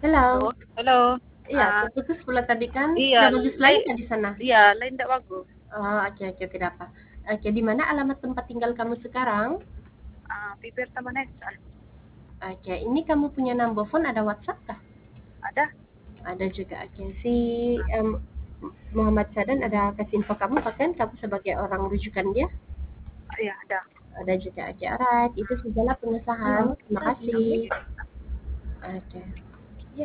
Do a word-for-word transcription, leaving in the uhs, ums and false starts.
Halo. Halo, halo. Iya, Ah, terputus pula tadi kan? iya, Sudah bagus lagi lai nggak di sana? iya, lain ndak bagus. Oh, oke oke, tidak apa. Oke, di mana alamat tempat tinggal kamu sekarang? Ah, bibir Taman Eksan. Oke, ini kamu punya number phone, ada WhatsApp kah? Ada? Ada juga. Oke, si em, Muhammad Sadan ada kasih info kamu, bahkan kamu sebagai orang rujukan dia? Ah, iya, ada. Ada juga. Oke, alright. Itu sajalah pengesahan. Terima kasih. Oke. Oke.